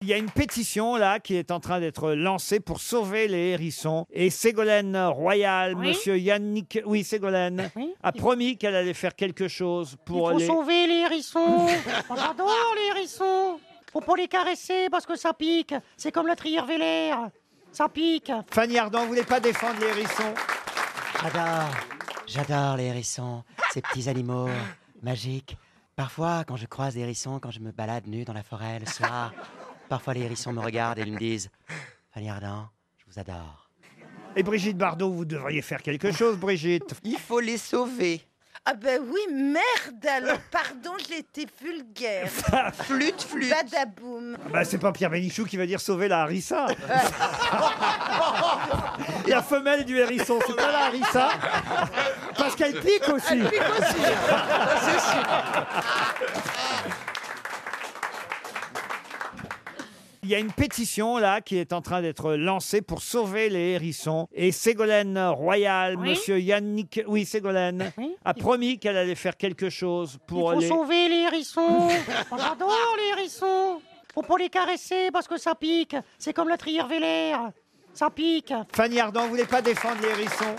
Il y a une pétition là qui est en train d'être lancée pour sauver les hérissons. Et Ségolène Royal, monsieur Yannick, oui Ségolène, a promis qu'elle allait faire quelque chose pour Il faut sauver les hérissons. J'adore les hérissons. Faut pas les caresser parce que ça pique. C'est comme la trière vélaire. Ça pique. Fanny Ardant, vous voulez pas défendre les hérissons? J'adore les hérissons, ces petits animaux magiques. Parfois, quand je croise des hérissons, quand je me balade nu dans la forêt le soir, parfois les hérissons me regardent et ils me disent « Fanny Ardant, je vous adore. » Et Brigitte Bardot, vous devriez faire quelque chose, Brigitte. Il faut les sauver. Ah ben oui, merde alors, pardon, j'ai été vulgaire. Flûte. Badaboum. Bah, c'est pas Pierre Bénichou qui va dire sauver la harissa. La femelle du hérisson, c'est pas la harissa. Parce qu'elle pique aussi. Elle pique aussi, c'est sûr. Il y a une pétition là qui est en train d'être lancée pour sauver les hérissons. Et Ségolène Royal, monsieur Yannick, oui Ségolène, a promis qu'elle allait faire quelque chose pour Il faut sauver les hérissons. J'adore les hérissons. Faut pas les caresser parce que ça pique. C'est comme la trière vélaire. Ça pique. Fanny Ardant, vous voulez pas défendre les hérissons?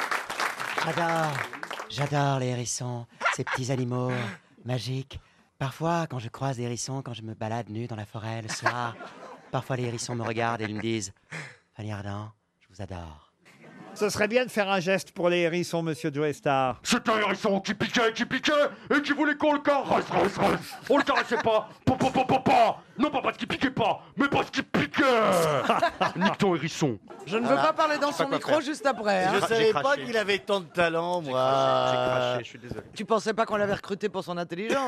J'adore les hérissons, ces petits animaux magiques. Parfois, quand je croise des hérissons, quand je me balade nu dans la forêt le soir, parfois les hérissons me regardent et ils me disent « Fanny Ardant, je vous adore. » Ce serait bien de faire un geste pour les hérissons, monsieur Joe Star. C'est un hérisson qui piquait et qui voulait qu'on le caresse. On le caressait pas. Non pas parce qu'il piquait pas, mais parce qu'il piquait. Nique ton hérisson. Je ne veux pas parler dans son micro juste après. Je savais pas qu'il avait tant de talent, moi. J'ai craché, je suis désolé. Tu pensais pas qu'on l'avait recruté pour son intelligence?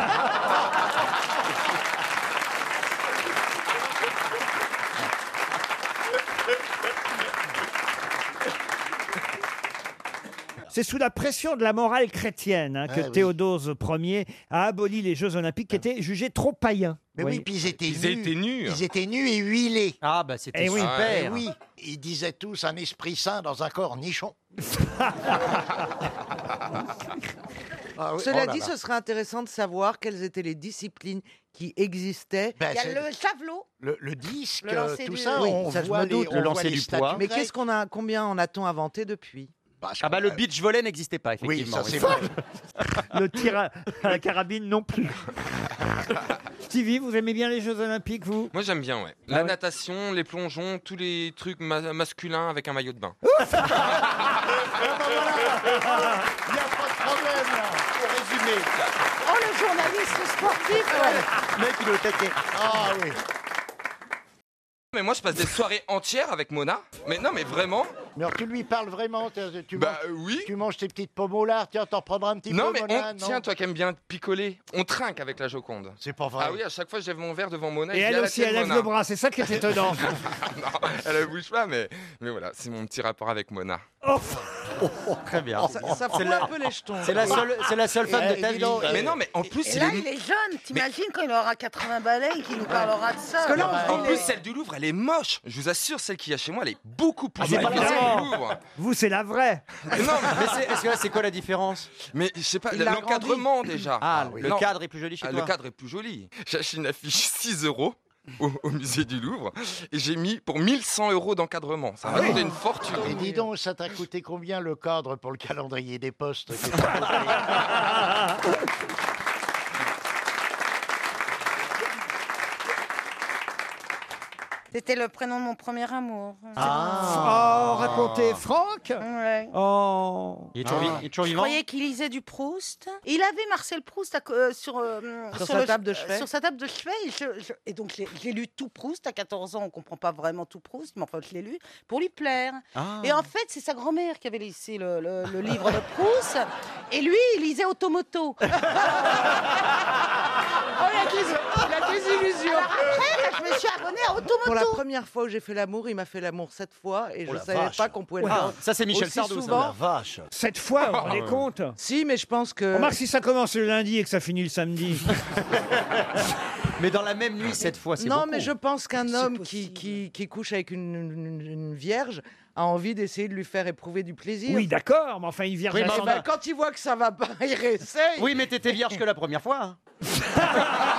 C'est sous la pression de la morale chrétienne que Théodose Ier a aboli les Jeux Olympiques qui étaient jugés trop païens. Mais oui, puis ils étaient nus. Ils étaient nus et huilés. Ah bah c'était Eh oui. super. Eh oui, ils disaient tous un esprit saint dans un corps nichon. Ah oui, Cela oh là dit, là. ce serait intéressant de savoir quelles étaient les disciplines qui existaient. Ben, Il y a c'est le javelot. le disque, Le lancer tout du- ça, Oui, on ça, je voit me doute, on le voit lancer les du statues poids. Mais grecques. combien en a-t-on inventé depuis? Bah, je Ah bah crois- le beach volley n'existait pas, Oui, effectivement. ça c'est vrai. Le tir à la carabine non plus. Stevie, vous aimez bien les Jeux Olympiques, vous? Moi j'aime bien, ouais. La natation, les plongeons, tous les trucs masculins avec un maillot de bain. Il n'y a pas de problème là, pour résumer. Oh, le journaliste sportif. Le mec, il est au taquet. Ah oui. Mais moi je passe des soirées entières avec Mona. Mais non mais vraiment. Mais alors, tu lui parles vraiment, Oui. tu manges tes petites pommes au lard, tiens, t'en prendras un petit Non peu, mais Mona, non tiens, toi qui aimes bien picoler, on trinque avec la Joconde. C'est pas vrai. Ah oui, à chaque fois je lève mon verre devant Mona. Et je dis, elle à la aussi, tienne, elle lève Mona. le bras, c'est ça qui est étonnant. Non, elle ne bouge pas, mais voilà, c'est mon petit rapport avec Mona. Très bien. Ça fout un peu les jetons. C'est la seule femme de ta dis vie. donc, Mais non, mais en plus, Et là, il est jeune. T'imagines quand il aura 80 balais et qu'il nous parlera de ça. Parce que là, on se En dit, plus, celle du Louvre, elle est moche. Je vous assure, celle qu'il y a chez moi, elle est beaucoup plus Ah, c'est jolie pas que celle évidemment. du Louvre. Vous, c'est la vraie. Mais non, Mais c'est quoi la différence? mais je sais pas, Il l'a l'encadrement déjà. Ah, le Non, cadre est plus joli chez toi. le cadre est plus joli. J'ai acheté une affiche 6 € au musée du Louvre et j'ai mis pour 1100 € d'encadrement. Ça m'a coûté une fortune. Et dis donc, ça t'a coûté combien le cadre pour le calendrier des postes? C'était le prénom de mon premier amour. Oh, racontez, Franck. Ouais. Oh. Il est toujours Je vivant. croyais qu'il lisait du Proust. Il avait Marcel Proust sur sa table de chevet. Sur sa table de chevet. Et donc, j'ai lu tout Proust. À 14 ans, on ne comprend pas vraiment tout Proust, mais enfin, je l'ai lu pour lui plaire. Ah. Et en fait, c'est sa grand-mère qui avait laissé le livre de Proust. Et lui, il lisait Automoto. il a des illusions. Après, je me suis abonnée à Automoto. Pour la première fois où j'ai fait l'amour, il m'a fait l'amour 7 fois et je Oh ne la savais vache. pas qu'on pouvait le Ah, faire ça c'est Michel aussi Sardou. ça. souvent. Vache. Cette fois, vous vous rendez compte? Si, mais je pense que... Remarque si ça commence le lundi et que ça finit le samedi. Mais dans la même nuit cette fois, c'est Non, beaucoup. mais je pense qu'un C'est homme possible. qui couche avec une vierge a envie d'essayer de lui faire éprouver du plaisir. Oui, d'accord, mais enfin, une vierge Oui, à mais Eh cent- ben, quand il voit que ça va pas, il réessaye. Oui, mais t'étais vierge que la première fois. Hein.